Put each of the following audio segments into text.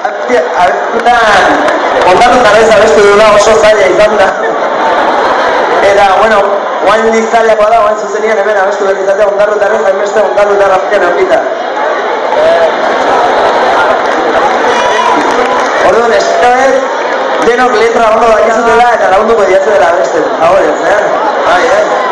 Ondatuta ez abestu dula oso zaila izan da. Eta, bueno, guain zailakoa da, guain zuzenian hemen abestu behar izatea ondarruta ez, hainbeste ondarruta rapken aurkita. Orduan, esta vez, denok letra ondo dakizutela eta lagunduko diatzu dela abesten. Agorez, Bai,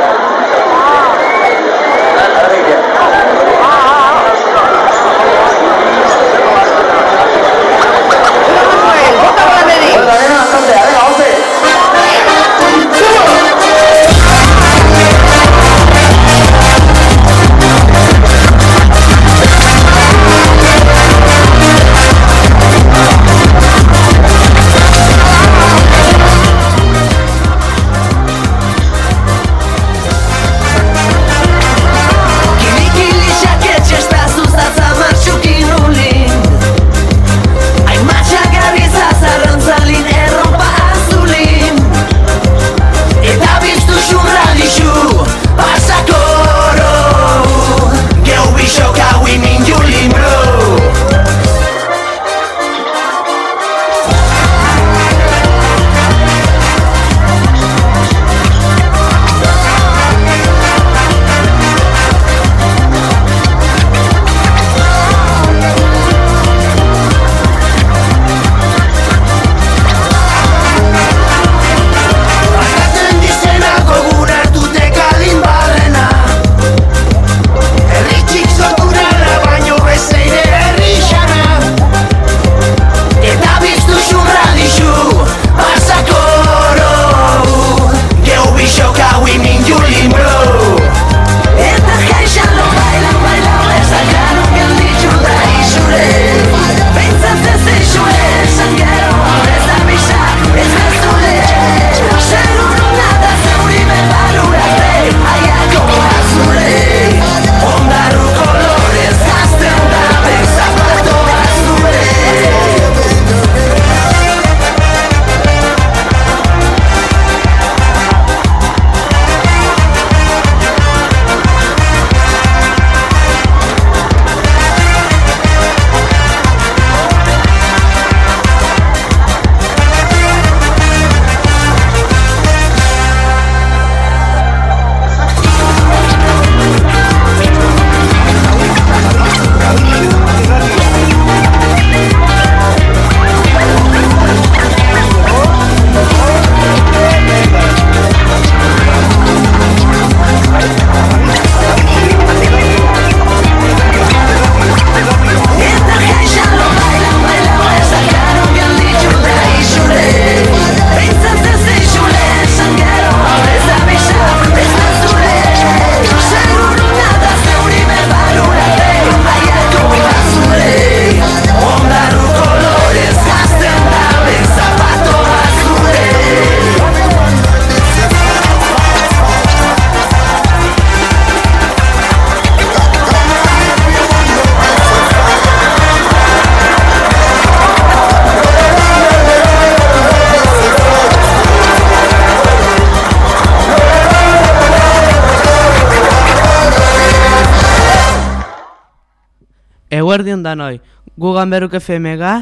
Eguerdion danoi, gu Ganberuk FM-ga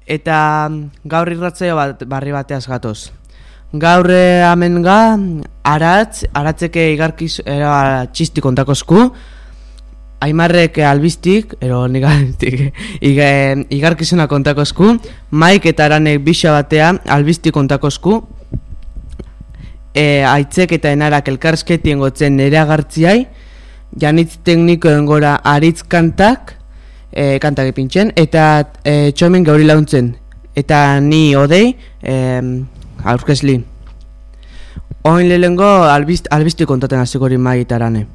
eta gaur irratzaio barri bateaz gatoz. Gaur amenga aratzeke igarkiz txisti kontakozku, Aimarrek albistik, igarkizuna kontakozku, Maik eta Aranek bisa batean albistik kontakozku, Aitzek eta Enarak elkarsketien gotzen nere agartziai, Janitz teknikoen gora aritz kantak ipintzen, eta txomen gauri launtzen, eta ni odei aurkezli. Oin lehengo albistik kontaten hasiko hori Maik eta Arane.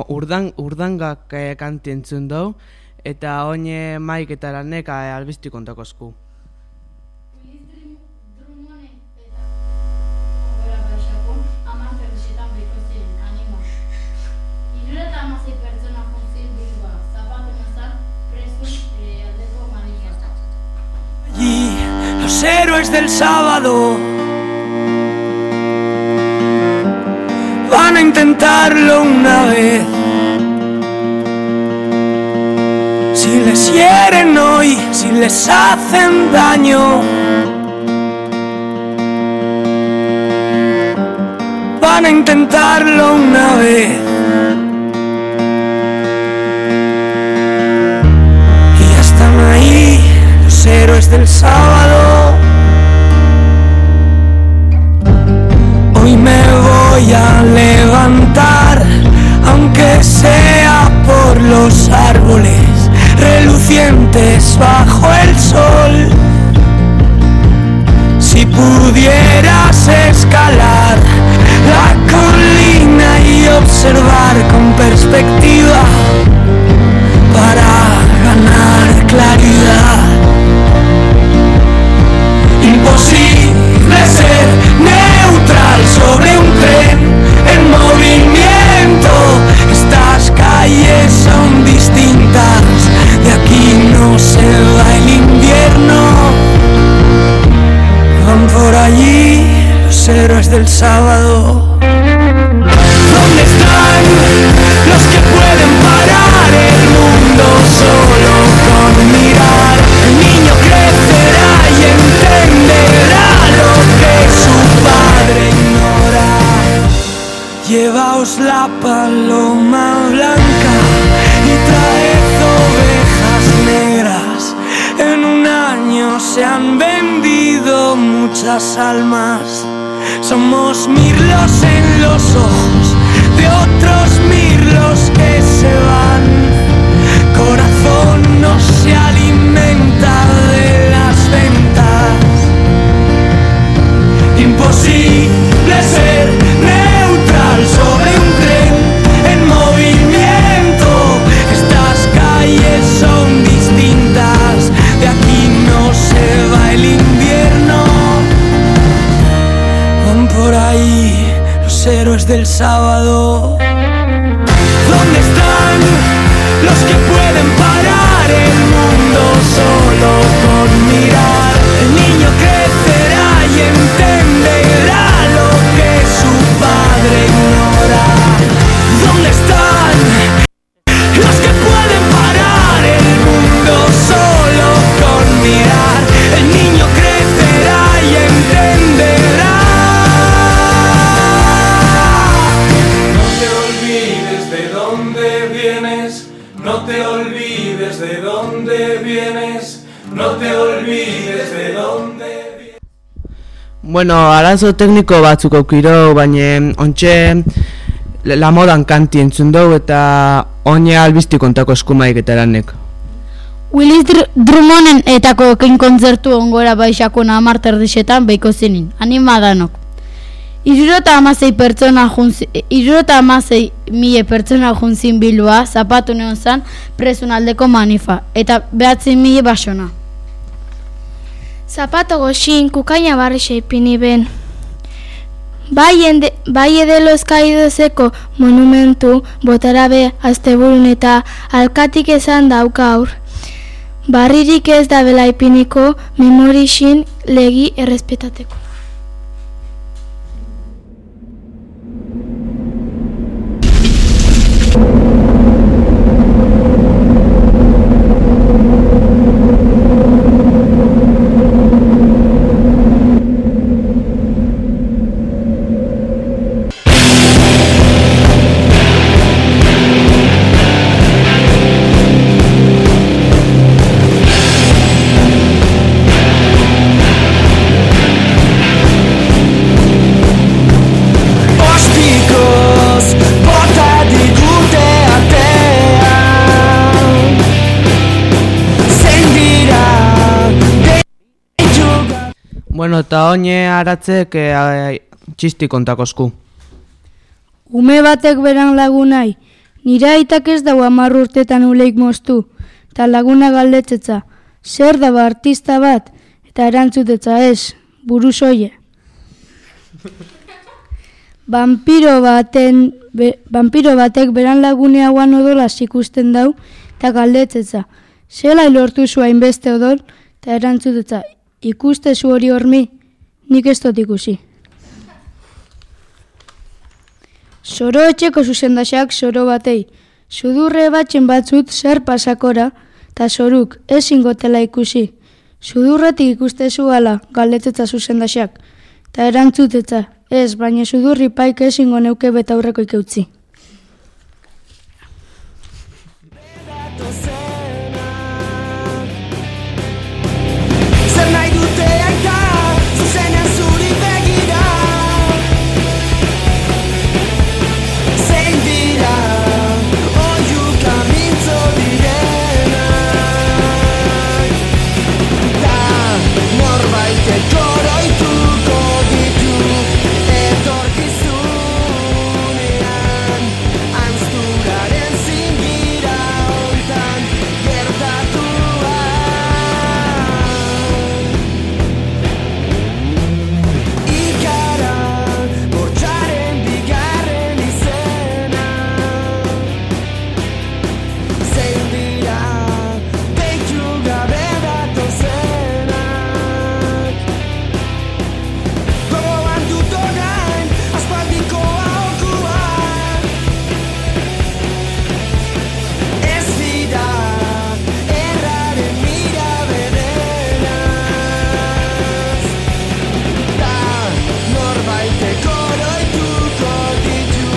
urdangak kanti entzun dau, eta oine maik eta lanek albizti kontakozku. Y los héroes del sábado van a intentarlo una vez. Si les hieren hoy, si les hacen daño, van a intentarlo una vez. Y ya están ahí los héroes del sábado. Hoy me voy a levantar, aunque sea por los árboles relucientes bajo el sol. Si pudieras escalar la colina y observar con perspectiva para ganar claridad. Imposible ser neutral sobre un tren en movimiento. Estas calles son distintas, de aquí no se va el invierno. Van por allí los héroes del sábado. ¿Dónde están los que pueden parar el mundo solo con mirar? El niño crecerá y entenderá lo que su padre ignora. Llevaos la paloma blanca y traed ovejas negras. En un año se han vendido muchas almas. Somos mirlos en los ojos de otros mirlos que se van. Corazón no se alimenta de las ventas. Imposible ser neutral sobre un tren en movimiento. Estas calles son distintas, de aquí no se va el invierno. Van por ahí los héroes del sábado. ¿Dónde están los que pueden parar el mundo solo con mirar? El niño crecerá y entenderá lo que su padre ignora. ¿Dónde están los que pueden parar el mundo solo con mirar? El niño crecerá y entenderá. No te olvides de dónde vienes, no te olvides de dónde vienes, no te olvides de dónde vienes. Bueno, arazo tekniko batzuk aukiro, baina ontxe la modan kanti entzun dugu eta oine albizti kontako eskumaik eta lanek. Willis Drummonden etako ekin kontzertu ongora baixakuna amarterdixetan beiko zinin, animadanok. 76 pertsona junzin bilua zapatu neon zan presunaldeko manifa, eta 9.000 basona. Zapato goxin, kukaina barri seipini ben. Bai edelo eskaidezeko monumentu botarabe asteburun eta alkatik esan dauka aur. Barririk ez da bela ipiniko memorixin legi errespetateko. Bueno, eta oine aratzek txisti kontakozku. Ume batek beran lagunai, Nire aitak ez dau 10 urtetan uleik moztu, eta laguna galdetzetza, zer daba artista bat, eta erantzutetza ez, buru soie. Vampiro batek beran lagune hauan odolaz ikusten dau, eta galdetzetza, zela lortu zu hainbeste odol, eta erantzutetza, ikuste zu hori hormi, nik ez dut ikusi. Soro etxeko zuzendaxak soro batei, sudurre batzen batzut zer pasakora, eta soruk ezin gotela ikusi. Sudurretik ikuste zuala galdetzetza zuzendaxak, eta erantzutetza, ez, baina sudurri paik ezingo neuke betaurreko ikeutzi. Zer nahi dute aita, zuzenean zuri begira. Zein dira, oiuka mintzo direnak. Da, norbaitek oroituko ditu, etorkizunean, hansturaren zingira hontan gertatua. Ikara, bortxaren bigarren izena. Zein dira, deitu gabe datozenak. Gogoan dut orain, aspaldiko ahokuak. Ez dira, erraren mira berenaz. Da, norbaitek oroituko ditu,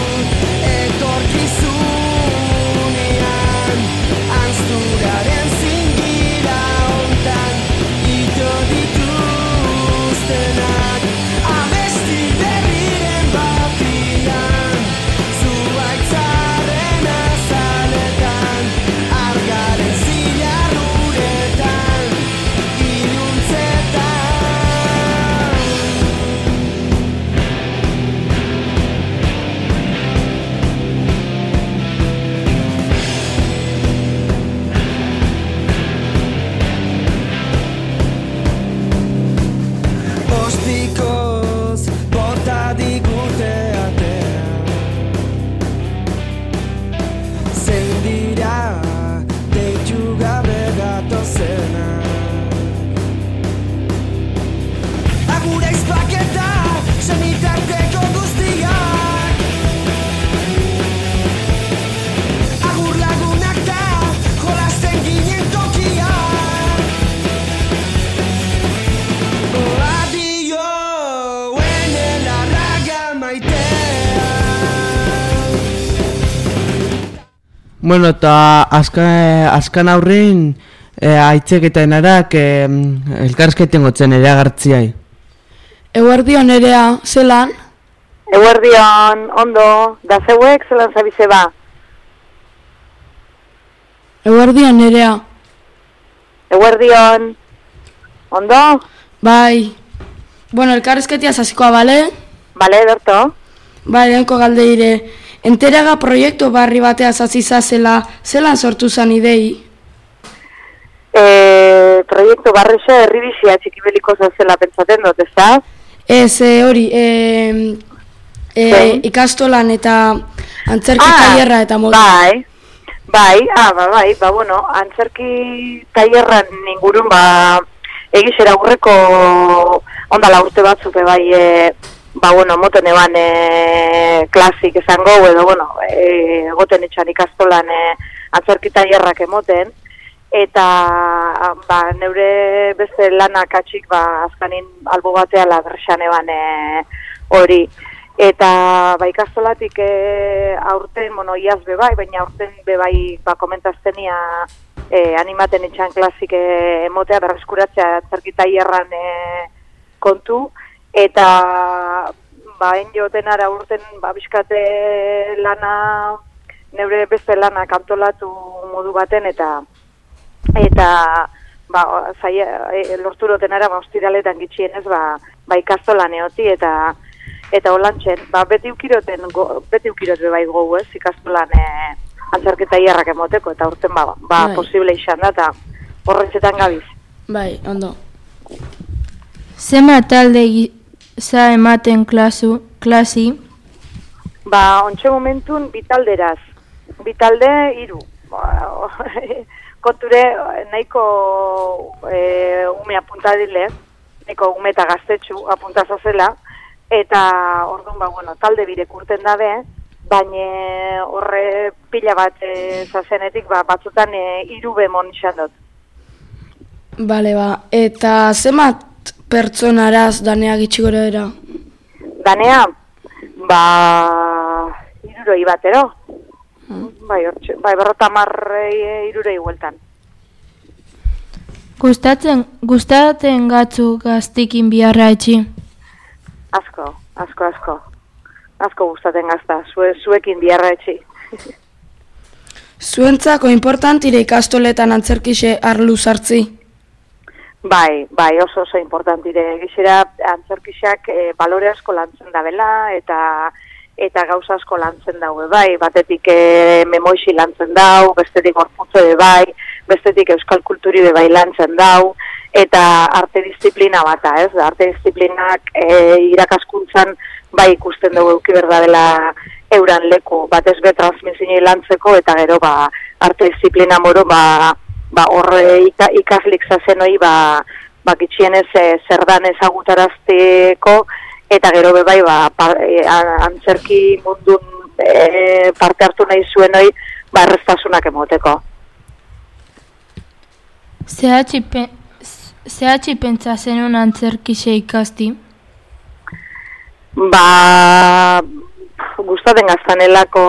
etorkizunean, hansturaren zingira hontan ito dituztenak. Abesti berriren batian, zuaitzaren azaletan, argaren zilarruretan, iluntzetan. Ostikoz bota digute atean. Zein dira deitu gabe datozenak. Agura izpaketa, senitarteko guztiak. Agur lagunak da, jolasten ginen tokiak. Adio, en la raga maitea. Bueno, eta azkan aurrin aitzek eta enarak elkarrizketen gotzen ere agartziai. Eguerdion erea, zelan? Eguerdion, ondo, da zeuek zelan zabize ba. Eguerdion erea, Eguerdion, ondo, bai. Bueno, elkarrizketia zazikoa, bale? bale, berto. Bai, lehenko galdeire, enteraga proiektu barri batea zazizazela, zelan sortu zan idei? Proiektu barrixe herribizia txikibeliko zazela pentsaten dut, ezta? Ez, hori, ikastolan eta antzerki tailerra eta modu. Bai, bueno, antzerki tailerran ingurun, egizera aurreko ondala urte batzuk, bai, bueno, moten eban klasik esango, edo, bueno, egoten etxan ikastolan antzerki tailerrak emoten, eta neure beste lanak atxik azkanin albo batea laberxan eban hori. Eta ikastolatik aurten, bueno, iaz bebai, baina aurten bebai komentaztenia animaten etxan klasik emotea berreskuratzea antzerki tailerran kontu, eta enjoten ara urten bizkate lana, neure beste lanak antolatu modu baten, eta lorturoten ara ostiraletan gitxienez ikastolan eoti, eta holantxen, beti ukirote bai gogu ez, ikastolan antzerketa iarrak emoteko, eta urten posible izan da, eta horretzetan gabiz. Bai, ondo. Zema talde za ematen klasi? Ontxe momentun bitalderaz. Bitalde, 3. Konture nahiko ume apuntadile, nahiko ume eta gaztetxu apuntazazela, eta orduan, talde birek urten dabe, baina horre pila bat zazenetik, batzutan 3 bemon izan dut. Bale, eta zemat pertsonaraz danea gitxi gora era? Danea, 60 batero. Berrotamarrei 60 hueltan. Gustatzen gatzu gaztikin biharra etxi? Asko. Asko gustatzen gazta, zuekin biharra etxi. Zuentzako importantire ikastoletan antzerkixe arlu sartzi? Bai, oso importantire. Gizera antzerkixak balore asko lantzen dabela, eta gauza asko lantzen daue, bai. Batetik memoixi lantzen dau, bestetik gorputze bai, bestetik euskal kulturi bai lantzen dau, eta arte disiplina bata, ez? Arte disiplinak irakaskuntzan bai ikusten dugu euki berda dela euran leku, batez be transmisinei lantzeko, eta gero arte disiplina moro horre ikaslik zazenoi gitxienez zer dan ezagutarazteko, eta gero bai antzerki mundun parte hartu nahi zuenoi erreztasunak emoteko. Zehatxi pentsa zenun antzerkixe ikasti? Gustaten gaztanelako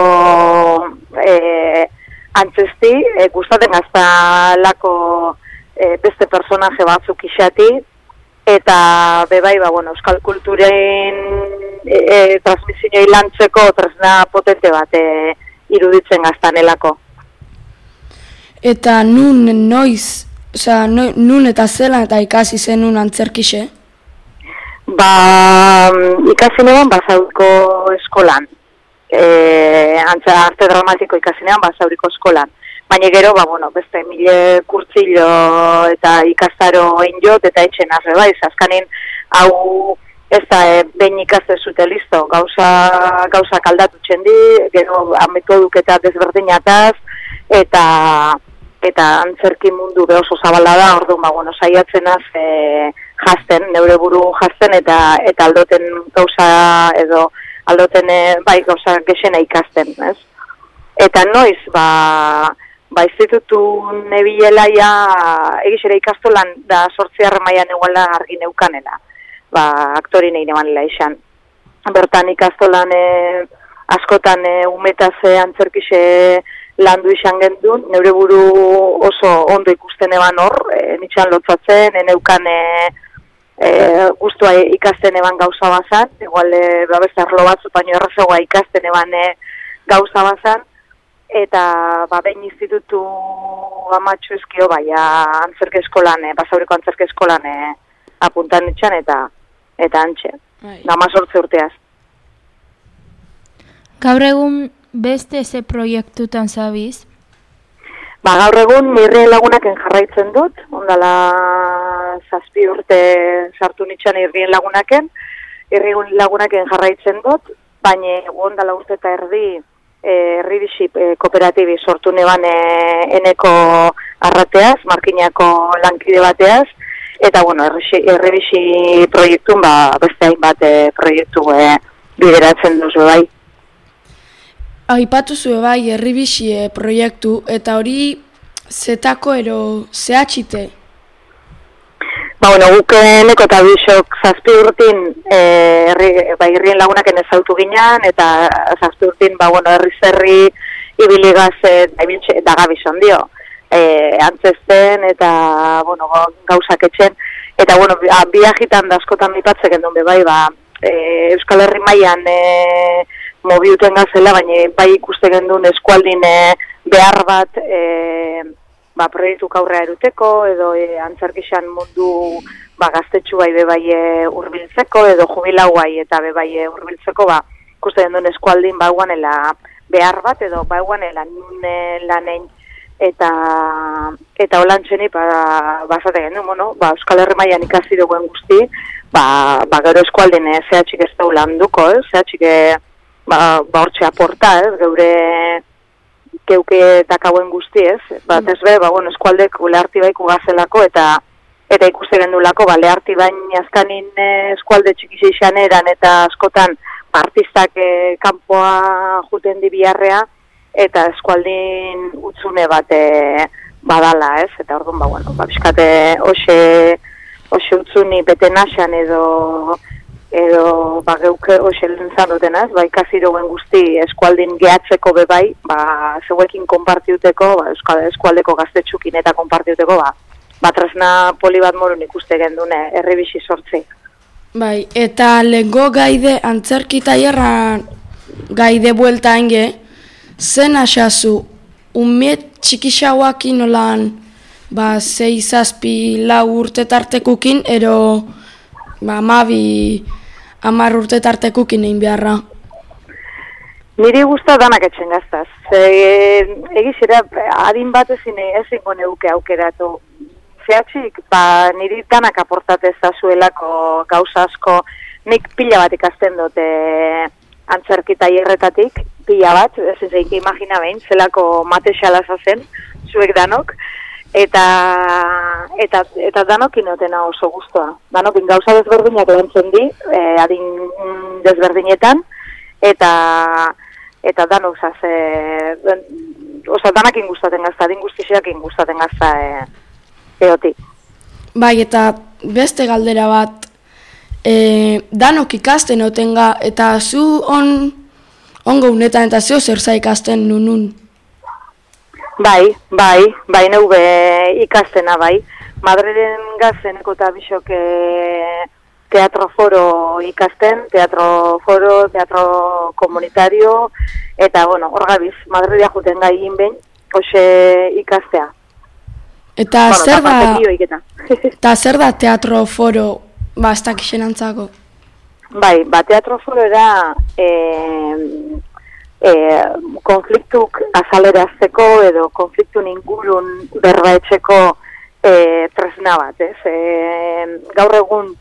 antzesti, gustaten gaztanelako beste personaje batzuk isati, eta bebai, euskal kulturen transmisioi lantzeko tresna potente bat iruditzen gaztanelako. Eta noiz, nun eta zelan eta ikasi zenun antzerkixe? Ikasinean basauriko eskolan. Arte dramatiko ikasinean basauriko eskolan. Baina gero, beste mile kurtzilo eta ikastaro egin jot, eta etxen arre bai, azkanin, hau ez da, behin ikaste zute listo, gauza kaldatu txendi, gero metoduk eta desberdinataz, eta antzerki mundu oso zabala da, orduan, saiatzen az jazten, neure buru jazten, eta aldoten gauza edo, aldoten gauza gexena ikasten, ez? Eta noiz, institutu nebilela egizera ikastolan da 8. mailan eguala argi neukanela, aktori nahi nemanela izan. Bertan ikastolan askotan umetaz antzerkixe landu izan gendun, neure buru oso ondo ikusten eban hor, nitxan lotzatzen, neukan guztua ikasten eban gauza bazan, igual beste arlo batzu baino errazagoa ikasten eban gauza bazan, eta behin institutu amatxo ezkio antzerke eskolan, basauriko antzerke eskolan apuntan nitxan eta antxe, 18 urteaz. Gaur egun beste ze proiektutan zabiz? Gaur egun Irrien Lagunaken jarraitzen dut, ondala 7 urte sartu nitxan Irrien Lagunaken jarraitzen dut, baina ondala urte eta erdi Herribixi kooperatibi sortu neban eneko arrateaz, markinako lankide bateaz, eta Herribixi proiektun beste hainbat proiektu bideratzen duzu bai. Aipatu zuen bai Herribixi proiektu, eta hori zetako ero zehatxite? Guk eneko eta bixok 7 urtin Irrien Lagunaken ezautu ginean, eta 7 urtin herri ibiligaz dagabizon dio. Antzesten eta gauzak etxen. Eta biajitan da askotan mipatze gendun bai, Euskal Herri mailan mobiuten gazela, baina bai ikuste gendun eskualdin behar bat proiektu aurrera eruteko, edo antzerkixan mundu gaztetxu bai urbiltzeko, edo jubilau bai eta bai urbiltzeko, ikuste gendun eskualdin guanela behar bat edo bauan lanein eta holantxeni basate gendu, Euskal Herri mailan ikasi duguen guzti, gero eskualden zehatxik ez da landuko, zehatxik hortxe aporta, geure keuke dakauen guzti, batez be, eskualdek lehartibaiku gazelako eta ikuste gendulako, lehartibain azkanin eskualde txikixeixan eran eta askotan artistak kanpoa juten di biharrea eta eskualdin utzune bat badala, eta orduan, bizkate hoxe utzuni bete naxan edo geuke hoxe lentzan duten, ikasi duen guzti eskualdin gehatzeko bebai, zeuekin konpartiuteko, eskualdeko gaztetxukin eta konpartiuteko, tresna poli bat morun ikuste gendune, herribixi sortzi. Bai, eta lehenko gaide antzerki tailerra gaide buelta enge, zen asazu, umet txikixauakin olan 6-7 urte tartekukin, ero 12-10 urte tartekukin egin beharra? Niri guzta danak etxen gaztaz. Egizera, adin bat ezin neuke aukeratu. Zehatxik, niri danak aportatez azuelako gauza asko, nik pila bat ikasten dute antzerki tailerretatik, pila bat, ez zeik imagina behin, zelako matexala zen, zuek danok, eta danok inotena oso guztua. Danokin gauza desberdinak lantzen di, adin desberdinetan, eta danok danakin gustaten gazta, adin guztiseakin gustaten gazta, eoti. Bai, eta beste galdera bat, danok ikasten otenga, eta zu ongo unetan, eta zeo zer za ikasten nunun? Bai, neube ikastena, bai. Madrilen gazeneko eta bisok teatro foro ikasten, teatro komunitario, eta, hor gabiz, Madrilea juten gai egin behin, hoxe ikastea. Eta zer da teatro foro bastak isenantzako? Bai, teatro foro era konfliktuk azalerazteko edo konfliktun ingurun berbaetxeko tresna bat, gaur egun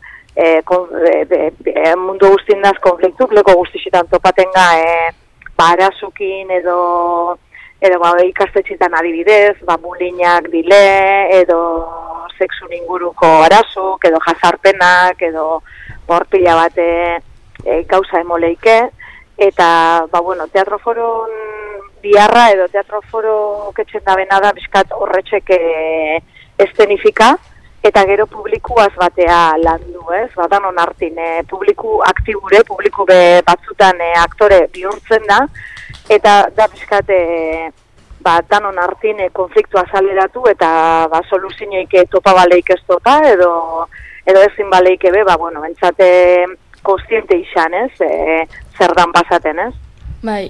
mundu guztindaz konfliktuk, leko guztixetan topatenga arazukin edo ikastetxitan adibidez, bulinak dile, edo sexun inguruko arazuk, edo jazarpenak, edo borpila bate gauza emoleike, eta, teatro foron biharra edo teatro foro ketxen da bena da, bizkat horretxek estenifika, eta gero publikuaz batea landu, danon hartin, publiku aktibure, publiku batzutan aktore bihurtzen da, eta da bizkat danon hartin konfliktu azaleratu eta soluzioik topa baleik ez topa edo ezin baleik ebe, entzate kontziente izan, zer dan pasaten, Bai,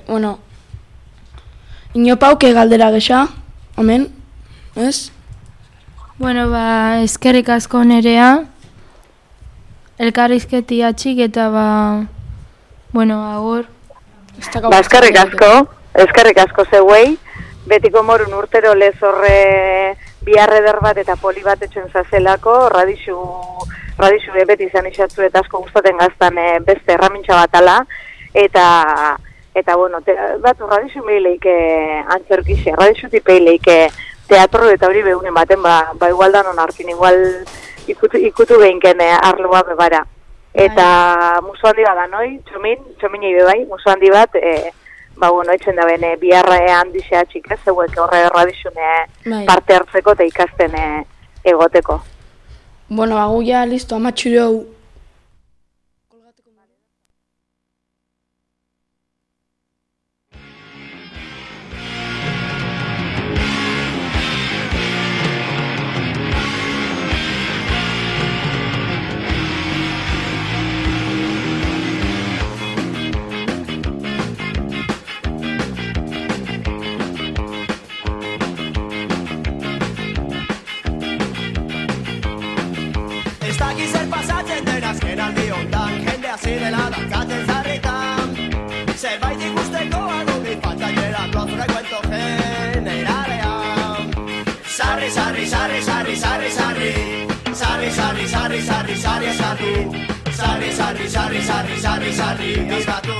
inopauke galdera gesa, omen, ez? Eskerrik asko nerea, elkarrizketi atxik eta agor. Eskerrik asko zeuei, betiko morun urtero lez horre biharreder bat eta poli bat etxen zazelako, radixu beti izan izatzu eta asko gustaten gaztan beste erramintxa batala, eta radixu meileike antzerkixe, radixu tipeileike teatro eta hori behunen baten, igualdan onarkin, igual ikutu behinken arloa bebara. Eta musu handi bat da, noi? Txomin ebe bai, musu handi bat, etxen da bene, biharra handizea txik, zeuek horre erradizune parte hartzeko eta ikasten egoteko. Aguia, listo, amatxureu. Ez daki zer pasatzen den azken aldi hontan, jendea zirela dankatzen zarritan. Zerbait ikusteko adobi falta sarri eskatu. Sarri, sarri, sarri, sarri, sarri, sarri, eskatu.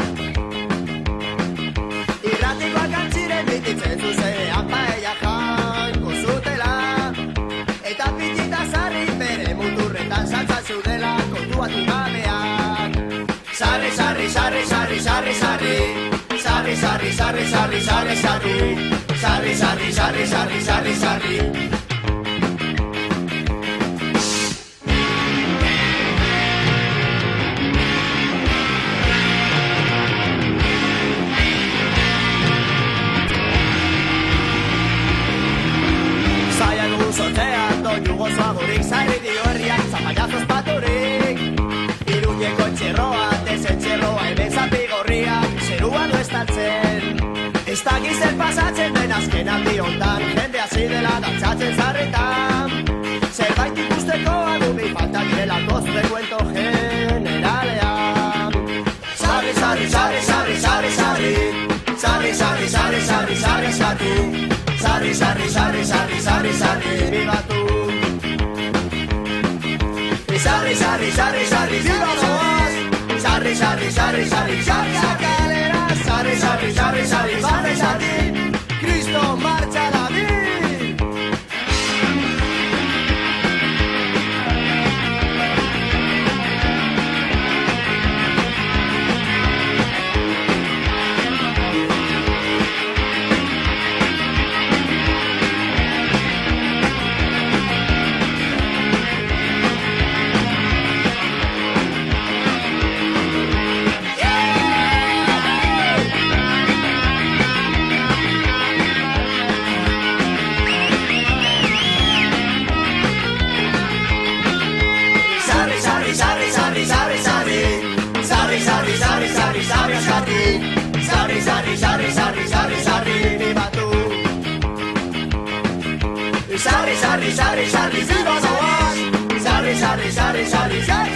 Irratikoak antziren bititzen zuzenean paella janko zutela. Eta pitita sarri bere muturretan saltza zudela kontuatu gabeak. Sarri, sarri, sarri, sarri, sarri, sarri. Sarri, sarri, sarri, sarri, sarri, sarri. Sarri, sarri, sarri, sarri, sarri, sarri. Zotean doinu gozoagorik sarri dio herriak zapallazos paturik. Iruñeko etxerroa, desetxerroa, hemen zapi gorriak, zerua du estatzen. Ez dakiz zer pasatzen den azken aldi hontan, jende hasi dela dantzatzen zarretan. Zerbait ikusteko adumi falta direlako zure kuento generalean. Sarri, sarri, sarri, sarri, sarri, sarri. Sarri, sarri, sarri, sarri, sarri, sarri. Sarri, sarri, sarri, sarri, sarri, sarri, bibatu. Sarri, sarri, sarri, sarri, bibatoaz. Sarri, sarri, sarri, sarri, sarri, sakalera. Sarri, sarri, sarri, sarri, sarri, sarri, Cristo marcha la vida. Sarri, sarri, sarri, sarri, sarri, sarri, bibatu. Sarri, sarri, sarri, sarri, bibatoaz. Sarri, sarri, sarri, sarri, sarri,